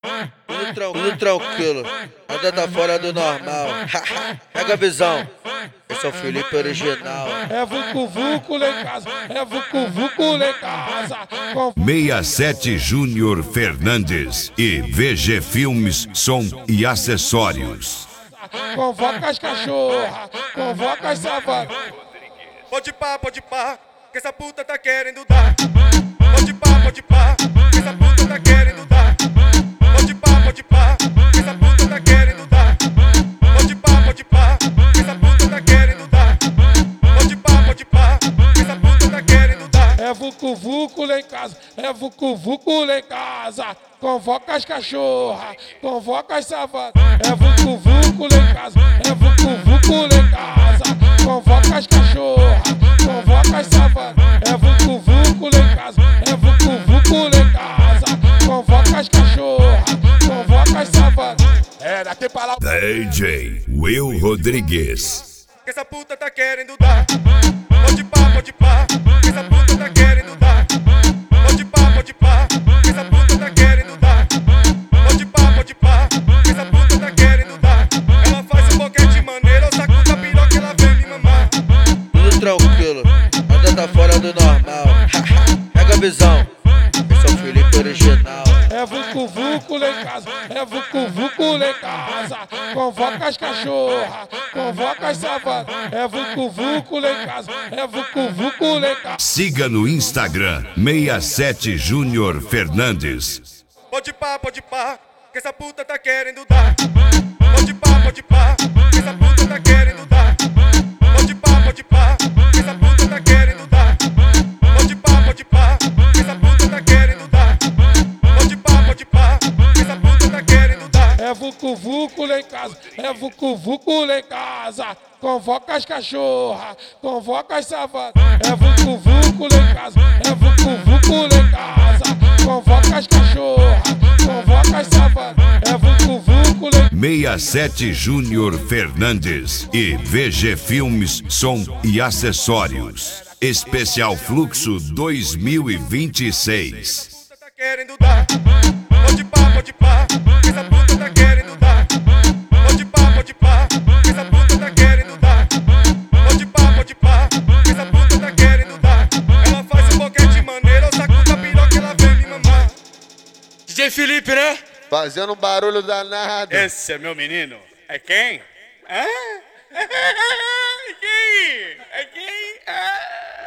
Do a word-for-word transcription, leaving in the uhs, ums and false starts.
Tudo, tran tudo tranquilo, nada tá fora do normal. Pega a visão, esse é o Felipe original. É Vucu Vucu lá em casa, é Vucu Vucu lá em casa. sessenta e sete Júnior Fernandes e V G Filmes, som e acessórios. Convoca as cachorras, convoca as savanas. Pode pá, pode pá, que essa puta tá querendo dar. Pode pá, pode pá, que essa puta tá querendo dar. Pode pá, pode pá, que essa puta tá querendo dar. Pode pá, pode pá, que essa puta tá querendo dar. Pode pá, pode pá, que essa puta tá querendo dar. É Vucu Vucu lá em casa, é Vucu Vucu lá em casa. Convoca as cachorras, convoca as savanas. É Vucu Vucu lá em casa, é Vucu Vucu lá em casa. Convoca as cachorras, convoca as savanas. É Vucu Vucu lá em casa, é Vucu Vucu lá em casa. Convoca as cachorras, convoca as savanas. É, daqui pra lá. D J Will Rodrigues. Que essa puta tá querendo dar. Pode pá, pode pá, que essa puta tá querendo dar. Pode pá, pode pá, que essa puta tá querendo dar. Pode pá, pode pá, que essa puta tá querendo dar. Ela faz um boquete maneiro, eu saco da piroca e ela vem me mamar. Tudo tranquilo, nada tá fora do normal. Pega a visão, esse é o Felipe original. É Vucu Vucu lá em casa, é Vucu Vucu lá em casa. Convoca as cachorras, convoca as savanas. É Vucu Vucu lá em casa, é Vucu Vucu lá em casa. Siga no Instagram sessenta e sete Júnior Fernandes. Pode pá, pode pá, que essa puta tá querendo dar. Pode pá, pode pá, que essa puta tá querendo dar. Pode pá, pode pá, que essa puta tá querendo dar. Pode pá, pode pá, que essa puta tá querendo dar. Pode pá, pode pá, que essa puta tá querendo dar. É Vucu Vucu lá em casa, é Vucu Vucu lá em casa. Convoca as cachorras, convoca as savanas. É Vucu Vucu lá em casa, é Vucu Vucu lá em casa. Convoca as cachorras, convoca as savanas. É Vucu Vucu lá em sessenta e sete Júnior Fernandes e V G Filmes, som e acessórios. Especial Fluxo dois mil e vinte e seis. Tá querendo dar. Pode pá, pode pá, que essa puta tá querendo dar. Pode pá, pode pá, que essa puta tá querendo dar. Pode pá, pode pá, que essa puta tá querendo dar. Ela faz um boquete maneiro, eu saco da piroca e ela vem me mamar. D J Felipe, né? Fazendo um barulho danado. Esse é meu menino. É quem? Hã? É quem? É quem? Ah.